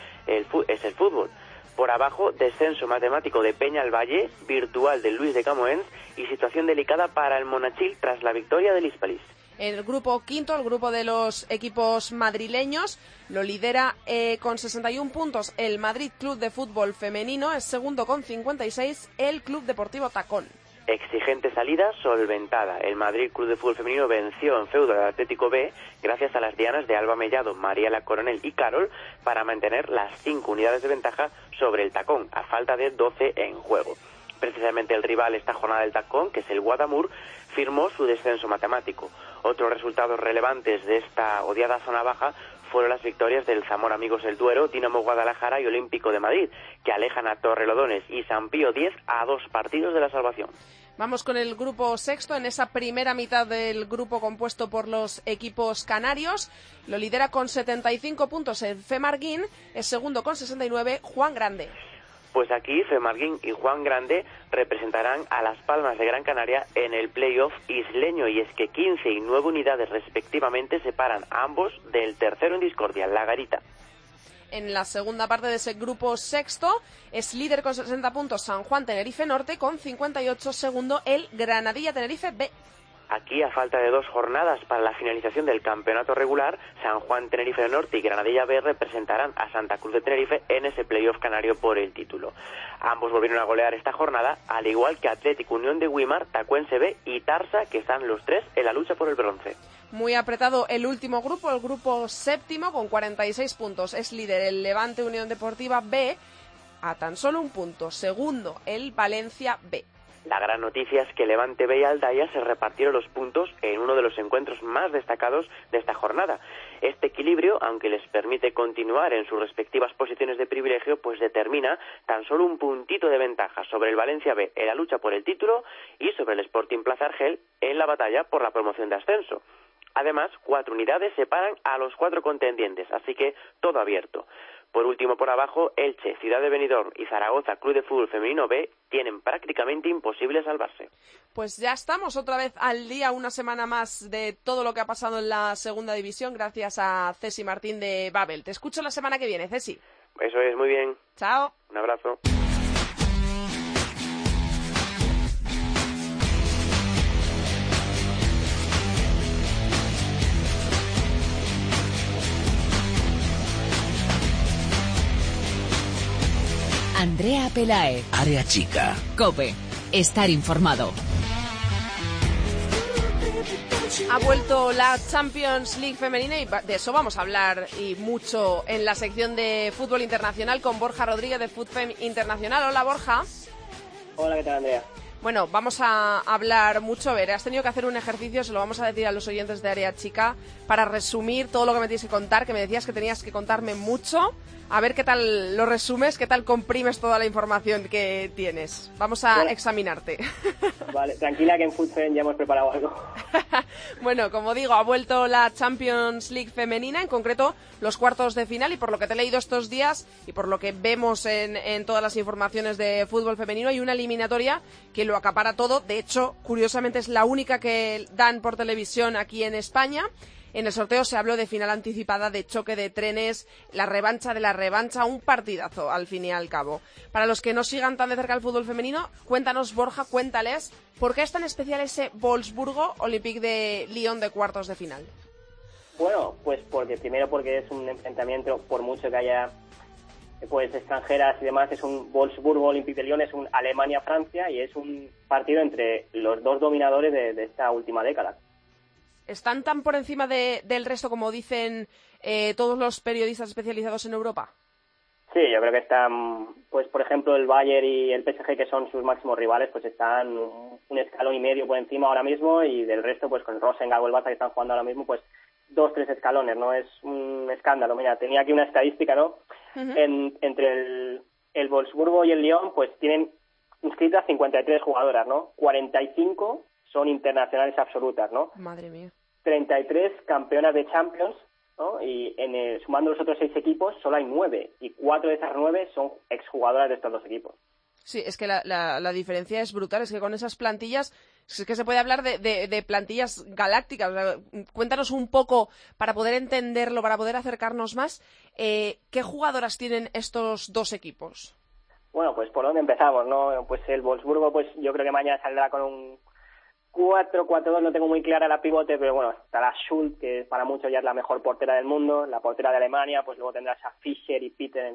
Es el fútbol. Por abajo, descenso matemático de Peña al Valle, virtual de Luis de Camoens y situación delicada para el Monachil tras la victoria del Hispalis. En el grupo quinto, el grupo de los equipos madrileños, lo lidera con 61 puntos el Madrid Club de Fútbol Femenino, es segundo con 56 el Club Deportivo Tacón. Exigente salida solventada. El Madrid Club de Fútbol Femenino venció en feudo al Atlético B gracias a las dianas de Alba Mellado, Mariela Coronel y Carol para mantener las 5 unidades de ventaja sobre el Tacón, a falta de 12 en juego. Precisamente el rival esta jornada del Tacón, que es el Guadamur, firmó su descenso matemático. Otros resultados relevantes de esta odiada zona baja fueron las victorias del Zamora Amigos del Duero, Dinamo Guadalajara y Olímpico de Madrid, que alejan a Torrelodones y San Pío X a 2 partidos de la salvación. Vamos con el grupo sexto, en esa primera mitad del grupo compuesto por los equipos canarios. Lo lidera con 75 puntos el Femarguín, es segundo con 69 Juan Grande. Pues aquí Femarguín y Juan Grande representarán a Las Palmas de Gran Canaria en el playoff isleño, y es que 15 y 9 unidades respectivamente separan a ambos del tercero en discordia, La Garita. En la segunda parte de ese grupo sexto es líder con 60 puntos San Juan Tenerife Norte, con 58 segundo el Granadilla Tenerife B. Aquí, a falta de 2 jornadas para la finalización del campeonato regular, San Juan Tenerife Norte y Granadilla B representarán a Santa Cruz de Tenerife en ese playoff canario por el título. Ambos volvieron a golear esta jornada, al igual que Atlético Unión de Güímar, Tacuense B y Tarsa, que están los 3 en la lucha por el bronce. Muy apretado el último grupo, el grupo séptimo, con 46 puntos. Es líder el Levante Unión Deportiva B, a tan solo un punto. Segundo, el Valencia B. La gran noticia es que Levante B y Aldaya se repartieron los puntos en uno de los encuentros más destacados de esta jornada. Este equilibrio, aunque les permite continuar en sus respectivas posiciones de privilegio, pues determina tan solo un puntito de ventaja sobre el Valencia B en la lucha por el título y sobre el Sporting Plaza Argel en la batalla por la promoción de ascenso. Además, 4 unidades separan a los 4 contendientes, así que todo abierto. Por último, por abajo, Elche, Ciudad de Benidorm y Zaragoza Club de Fútbol Femenino B tienen prácticamente imposible salvarse. Pues ya estamos otra vez al día, una semana más de todo lo que ha pasado en la segunda división, gracias a Ceci Martín de Babel. Te escucho la semana que viene, Ceci. Eso es, muy bien. Chao. Un abrazo. Andrea Pelae. Área chica. COPE. Estar informado. Ha vuelto la Champions League femenina y de eso vamos a hablar y mucho en la sección de fútbol internacional con Borja Rodríguez de FUTFEM Internacional. Hola, Borja. Hola, ¿qué tal, Andrea? Bueno, vamos a hablar mucho. A ver, has tenido que hacer un ejercicio, se lo vamos a decir a los oyentes de Área Chica, para resumir todo lo que me tienes que contar, que me decías que tenías que contarme mucho. A ver qué tal lo resumes, qué tal comprimes toda la información que tienes. Vamos a examinarte. Vale, tranquila que en FUTFEM ya hemos preparado algo. Bueno, como digo, ha vuelto la Champions League femenina, en concreto los cuartos de final, y por lo que te he leído estos días y por lo que vemos en todas las informaciones de fútbol femenino, hay una eliminatoria que lo acapara todo. De hecho, curiosamente es la única que dan por televisión aquí en España. En el sorteo se habló de final anticipada, de choque de trenes, la revancha de la revancha, un partidazo al fin y al cabo. Para los que no sigan tan de cerca el fútbol femenino, cuéntanos, Borja, cuéntales, ¿por qué es tan especial ese Wolfsburgo Olympique de Lyon de cuartos de final? Bueno, pues porque es un enfrentamiento, por mucho que haya pues extranjeras y demás, es un Wolfsburgo Olympique de Lyon, es un Alemania-Francia y es un partido entre los dos dominadores de esta última década. ¿Están tan por encima del resto como dicen todos los periodistas especializados en Europa? Sí, yo creo que están, pues por ejemplo el Bayern y el PSG, que son sus máximos rivales, pues están un escalón y medio por encima ahora mismo, y del resto, pues con el Rosenborg o el Barça que están jugando ahora mismo, pues 2-3 escalones, ¿no? Es un escándalo. Mira, tenía aquí una estadística, ¿no? Entre el Wolfsburgo y el Lyon, pues tienen inscritas 53 jugadoras, ¿no? 45 son internacionales absolutas, ¿no? Madre mía. 33 campeonas de Champions, ¿no? Y sumando los otros 6 equipos, solo hay 9, y 4 de esas 9 son exjugadoras de estos dos equipos. Sí, es que la diferencia es brutal, es que con esas plantillas, es que se puede hablar de plantillas galácticas. O sea, cuéntanos un poco, para poder entenderlo, para poder acercarnos más, ¿qué jugadoras tienen estos dos equipos? Bueno, pues por dónde empezamos, ¿no? Pues el Wolfsburgo, pues yo creo que mañana saldrá con un 4-4-2, no tengo muy clara la pivote, pero bueno, estará Schultz, que para muchos ya es la mejor portera del mundo, la portera de Alemania, pues luego tendrás a Fischer y Peter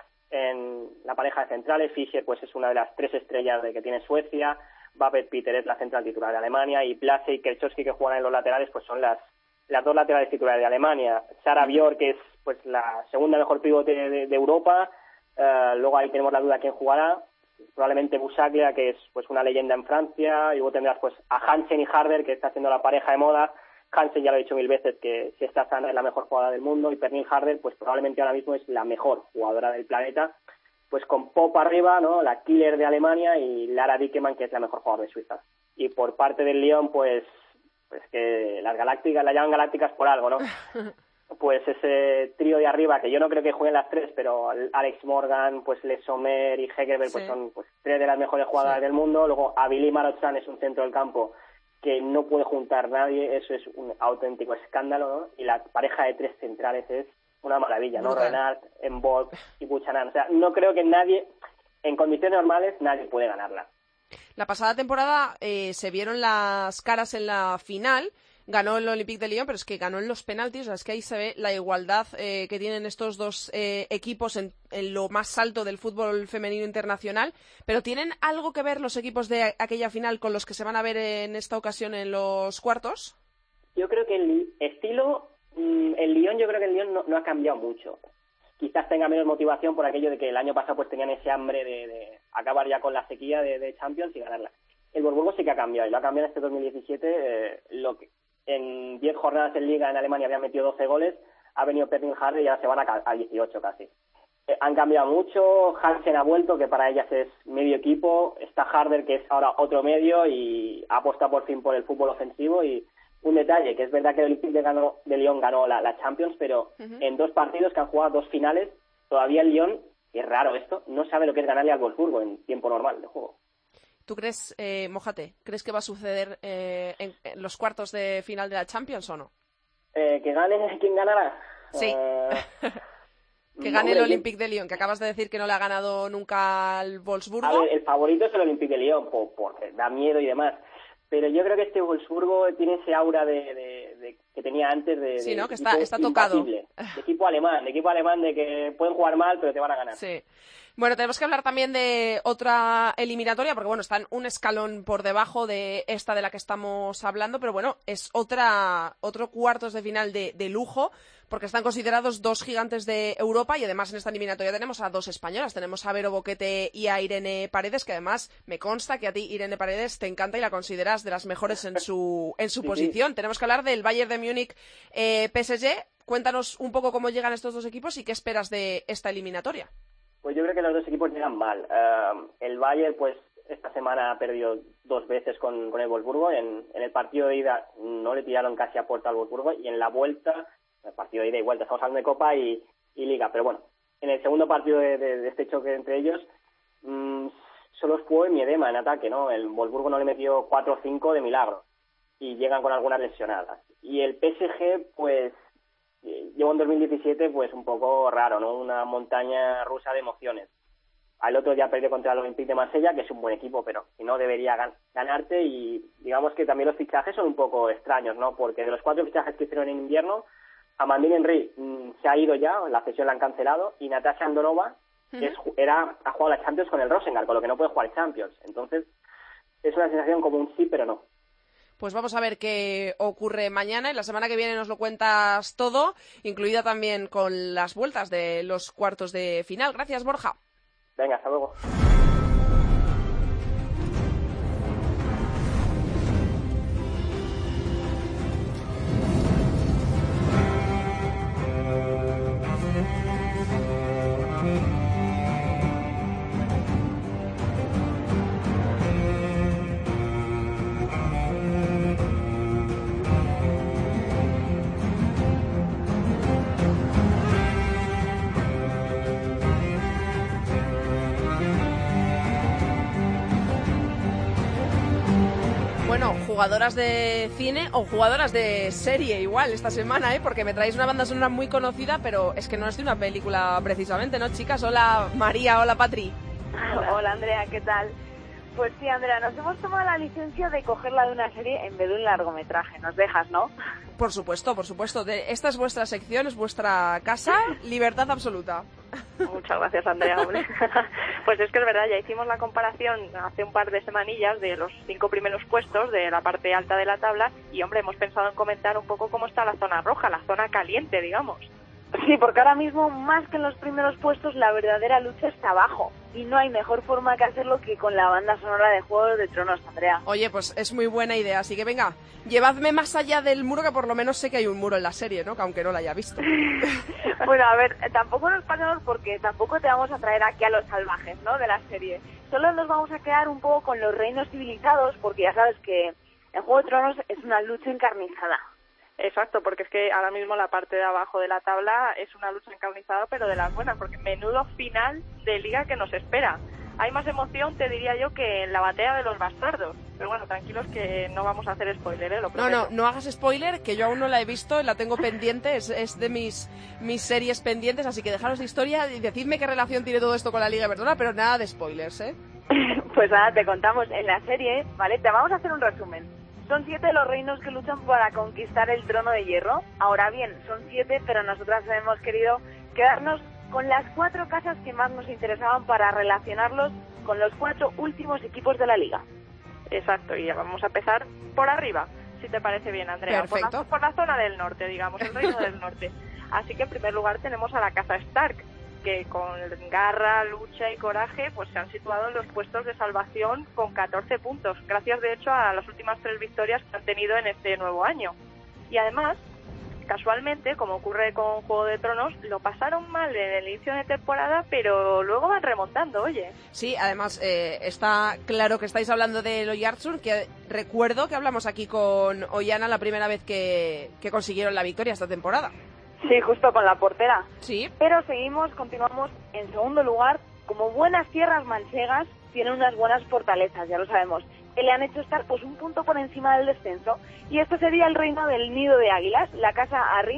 en la pareja de centrales. Fischer pues es una de las 3 estrellas que tiene Suecia, Babette Peter es la central titular de Alemania, y Place y Kerchowski, que juegan en los laterales, pues son las 2 laterales titulares de Alemania. Sara Björk, que es pues la segunda mejor pivote de Europa. Luego ahí tenemos la duda quién jugará, probablemente Busaglia, que es pues una leyenda en Francia, y luego tendrás pues a Hansen y Harder, que está haciendo la pareja de moda. Hansen, ya lo he dicho 1000 veces, que si está sana es la mejor jugadora del mundo, y Pernille Harder pues probablemente ahora mismo es la mejor jugadora del planeta, pues con Pop arriba, ¿no? La killer de Alemania, y Lara Dickemann, que es la mejor jugadora de Suiza. Y por parte del Lyon, pues que las galácticas la llaman galácticas por algo, ¿no? Pues ese trío de arriba, que yo no creo que jueguen las 3, pero Alex Morgan, pues Le Sommer y Hegerberg, pues son pues 3 de las mejores jugadoras del mundo. Luego Abili Marotzan es un centro del campo que no puede juntar nadie, eso es un auténtico escándalo, ¿no? Y la pareja de 3 centrales es una maravilla, ¿no? Renard, Mbok y Buchanan. O sea, no creo que nadie, en condiciones normales, nadie puede ganarla. La pasada temporada se vieron las caras en la final. Ganó el Olympique de Lyon, pero es que ganó en los penaltis. O sea, es que ahí se ve la igualdad que tienen estos dos equipos en lo más alto del fútbol femenino internacional. Pero ¿tienen algo que ver los equipos de aquella final con los que se van a ver en esta ocasión en los cuartos? Yo creo que el estilo, el Lyon, yo creo que el Lyon no ha cambiado mucho. Quizás tenga menos motivación por aquello de que el año pasado pues tenían ese hambre de acabar ya con la sequía de Champions y ganarla. El Wolfsburgo sí que ha cambiado, y lo ha cambiado en este 2017, en 10 jornadas en Liga en Alemania habían metido 12 goles, ha venido Pernille Harder y ahora se van a 18 casi. Han cambiado mucho, Hansen ha vuelto, que para ellas es medio equipo, está Harder, que es ahora otro medio, y apuesta por fin por el fútbol ofensivo. Y un detalle, que es verdad que el Olympique de Lyon ganó la Champions, pero en 2 partidos que han jugado 2 finales, todavía el Lyon, y es raro esto, no sabe lo que es ganarle al Wolfsburgo en tiempo normal de juego. ¿Tú crees, mójate, crees que va a suceder en los cuartos de final de la Champions o no? ¿Que gane? ¿Quién ganará? Sí. Que gane el Olympique de Lyon, que acabas de decir que no le ha ganado nunca al Wolfsburgo. A ver, el favorito es el Olympique de Lyon, porque da miedo y demás. Pero yo creo que este Wolfsburgo tiene ese aura de que tenía antes de sí, ¿no? Que equipo está tocado. De equipo alemán de que pueden jugar mal pero te van a ganar. Sí. Bueno, tenemos que hablar también de otra eliminatoria, porque bueno, están un escalón por debajo de esta de la que estamos hablando, pero bueno, es otro cuartos de final de lujo, porque están considerados dos gigantes de Europa y además en esta eliminatoria tenemos a dos españolas. Tenemos a Vero Boquete y a Irene Paredes, que además me consta que a ti, Irene Paredes, te encanta y la consideras de las mejores en su posición. Sí. Tenemos que hablar del Bayern de Múnich PSG. Cuéntanos un poco cómo llegan estos dos equipos y qué esperas de esta eliminatoria. Pues yo creo que los dos equipos llegan mal. El Bayern, pues, esta semana ha perdido 2 veces con el Wolfsburgo. En el partido de ida no le tiraron casi a puerta al Wolfsburgo y en la vuelta, el partido de ida y vuelta, estamos hablando de Copa y Liga. Pero bueno, en el segundo partido de este choque entre ellos, solo fue Miedema en ataque, ¿no? El Wolfsburgo no le metió 4 o 5 de milagro y llegan con algunas lesionadas. Y el PSG, pues, llevo en 2017 pues un poco raro, ¿no? Una montaña rusa de emociones. Al otro día perdió contra el Olympique de Marsella, que es un buen equipo, pero si no debería ganarte, y digamos que también los fichajes son un poco extraños, ¿no? Porque de los 4 fichajes que hicieron en invierno, Amandine Henry se ha ido ya, la cesión la han cancelado, y Natasha Andorova ha jugado la Champions con el Rosengard, con lo que no puede jugar Champions. Entonces es una sensación como un sí pero no. Pues vamos a ver qué ocurre mañana y la semana que viene nos lo cuentas todo, incluida también con las vueltas de los cuartos de final. Gracias, Borja. Venga, hasta luego. Bueno, jugadoras de cine o jugadoras de serie igual esta semana, porque me traéis una banda sonora muy conocida, pero es que no es de una película precisamente, ¿no, chicas? Hola María, hola Patri. Hola Andrea, ¿qué tal? Pues sí, Andrea, nos hemos tomado la licencia de cogerla de una serie en vez de un largometraje. Nos dejas, ¿no? Por supuesto, por supuesto. Esta es vuestra sección, es vuestra casa, libertad absoluta. Muchas gracias, Andrea. Pues es que es verdad, ya hicimos la comparación hace un par de semanillas de los 5 primeros puestos de la parte alta de la tabla y, hombre, hemos pensado en comentar un poco cómo está la zona roja, la zona caliente, digamos. Sí, porque ahora mismo, más que en los primeros puestos, la verdadera lucha está abajo. Y no hay mejor forma que hacerlo que con la banda sonora de Juego de Tronos, Andrea. Oye, pues es muy buena idea, así que venga, llevadme más allá del muro, que por lo menos sé que hay un muro en la serie, ¿no? Que aunque no la haya visto. Bueno, a ver, tampoco nos pasamos porque tampoco te vamos a traer aquí a los salvajes, ¿no? De la serie. Solo nos vamos a quedar un poco con los reinos civilizados, porque ya sabes que en Juego de Tronos es una lucha encarnizada. Exacto, porque es que ahora mismo la parte de abajo de la tabla es una lucha encarnizada, pero de las buenas, porque menudo final de liga que nos espera. Hay más emoción, te diría yo, que en la batalla de los bastardos. Pero bueno, tranquilos que no vamos a hacer spoiler, ¿eh? Lo prometo. No hagas spoiler, que yo aún no la he visto, la tengo pendiente, es de mis series pendientes, así que dejaros de historia y decidme qué relación tiene todo esto con la Liga Iberdrola, pero nada de spoilers, ¿eh? Pues nada, te contamos en la serie, ¿vale? Te vamos a hacer un resumen. Son 7 los reinos que luchan para conquistar el trono de hierro. Ahora bien, son 7, pero nosotras hemos querido quedarnos con las 4 casas que más nos interesaban para relacionarlos con los 4 últimos equipos de la liga. Exacto, y ya vamos a empezar por arriba, si te parece bien, Andrea. Perfecto. Por la zona del norte, digamos, el reino del norte. Así que en primer lugar tenemos a la casa Stark, que con garra, lucha y coraje pues se han situado en los puestos de salvación con 14 puntos, gracias de hecho a las últimas 3 victorias que han tenido en este nuevo año. Y además, casualmente, como ocurre con Juego de Tronos, lo pasaron mal en el inicio de temporada, pero luego van remontando, oye. Sí, además está claro que estáis hablando del Oyarzun, que recuerdo que hablamos aquí con Ollana la primera vez que consiguieron la victoria esta temporada. Sí, justo con la portera. Sí. Pero continuamos en segundo lugar. Como buenas tierras manchegas, tienen unas buenas fortalezas, ya lo sabemos, que le han hecho estar pues un punto por encima del descenso. Y este sería el reino del Nido de Águilas, la casa Arryn,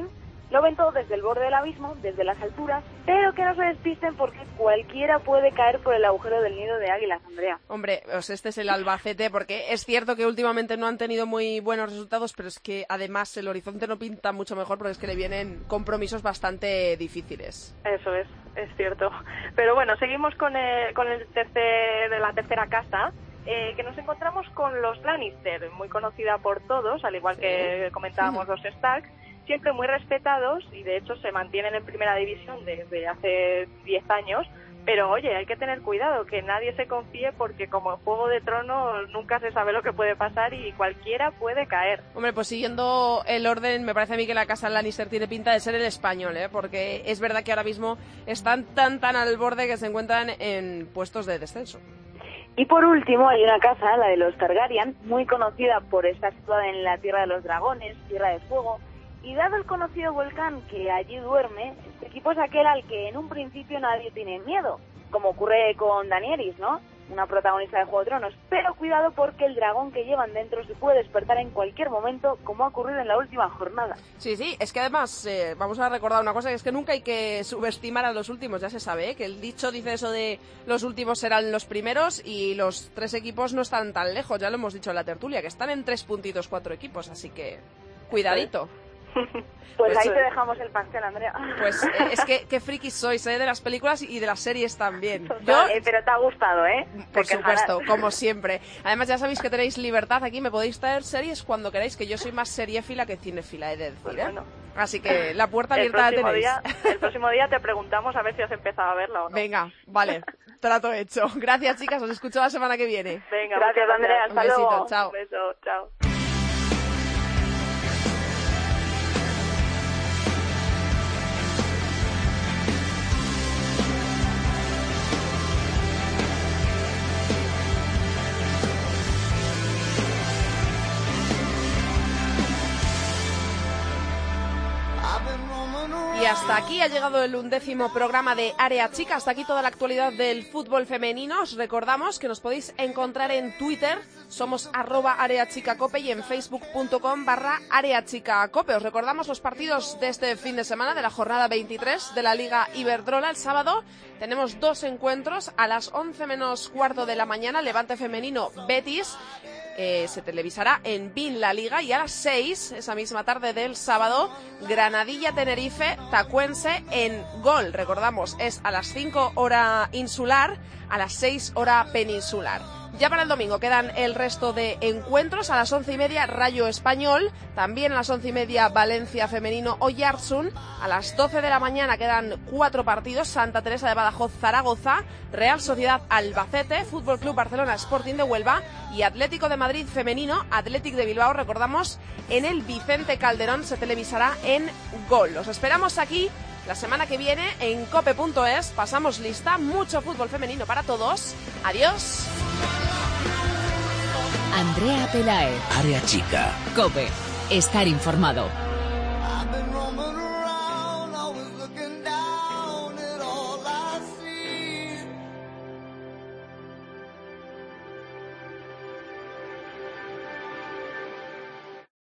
Lo ven todo desde el borde del abismo, desde las alturas, pero que no se despisten porque cualquiera puede caer por el agujero del nido de águilas, Andrea. Hombre, pues este es el Albacete, porque es cierto que últimamente no han tenido muy buenos resultados, pero es que además el horizonte no pinta mucho mejor porque es que le vienen compromisos bastante difíciles. Eso es cierto. Pero bueno, seguimos con la tercera casa, que nos encontramos con los Lannister, muy conocida por todos, al igual que comentábamos los Stark, siempre muy respetados y de hecho se mantienen en primera división desde hace 10 años, pero oye, hay que tener cuidado, que nadie se confíe porque como en Juego de Tronos nunca se sabe lo que puede pasar y cualquiera puede caer. Hombre, pues siguiendo el orden, me parece a mí que la casa Lannister tiene pinta de ser el español, porque es verdad que ahora mismo están tan al borde que se encuentran en puestos de descenso. Y por último hay una casa, la de los Targaryen, muy conocida por estar situada en la Tierra de los Dragones, Tierra de Fuego. Y dado el conocido volcán que allí duerme, este equipo es aquel al que en un principio nadie tiene miedo, como ocurre con Daenerys, ¿no? Una protagonista de Juego de Tronos. Pero cuidado porque el dragón que llevan dentro se puede despertar en cualquier momento, como ha ocurrido en la última jornada. Sí, es que además vamos a recordar una cosa, que es que nunca hay que subestimar a los últimos, ya se sabe, que el dicho dice eso de los últimos serán los primeros y los 3 equipos no están tan lejos, ya lo hemos dicho en la tertulia, que están en 3 puntitos 4 equipos, así que cuidadito. Pues ahí te dejamos el pastel, Andrea. Pues es que qué frikis sois, de las películas y de las series también. Pero te ha gustado, Por supuesto, como siempre. Además ya sabéis que tenéis libertad aquí, me podéis traer series cuando queráis, que yo soy más seriéfila que cinéfila, he de decir, Bueno. Así que la puerta abierta la tenéis. El próximo día te preguntamos a ver si has empezado a verla o no. Venga, vale, trato hecho. Gracias, chicas, os escucho la semana que viene. Venga, gracias, Andrea, hasta luego. luego. Un besito, chao. Un beso, chao. Y hasta aquí ha llegado el 11º programa de Área Chica. Hasta aquí toda la actualidad del fútbol femenino. Os recordamos que nos podéis encontrar en Twitter. Somos @areachicacope y en facebook.com/areachicacope. Os recordamos los partidos de este fin de semana de la jornada 23 de la Liga Iberdrola. El sábado tenemos 2 encuentros a las 11 menos cuarto de la mañana. Levante femenino Betis. Se televisará en BIN La Liga, y a las 6, esa misma tarde del sábado, Granadilla-Tenerife, Tacuense en Gol. Recordamos, es a las 5 hora insular, a las 6 hora peninsular. Ya para el domingo quedan el resto de encuentros. A las 11:30 Rayo Español, también a las 11:30 Valencia Femenino Oyarzún. A las 12 de la mañana quedan 4 partidos: Santa Teresa de Badajoz Zaragoza, Real Sociedad Albacete, Fútbol Club Barcelona Sporting de Huelva y Atlético de Madrid Femenino Athletic de Bilbao. Recordamos, en el Vicente Calderón se televisará en Gol. Los esperamos aquí la semana que viene en cope.es. Pasamos lista, mucho fútbol femenino para todos. Adiós. Andrea Pelae. Área Chica. COPE. Estar informado.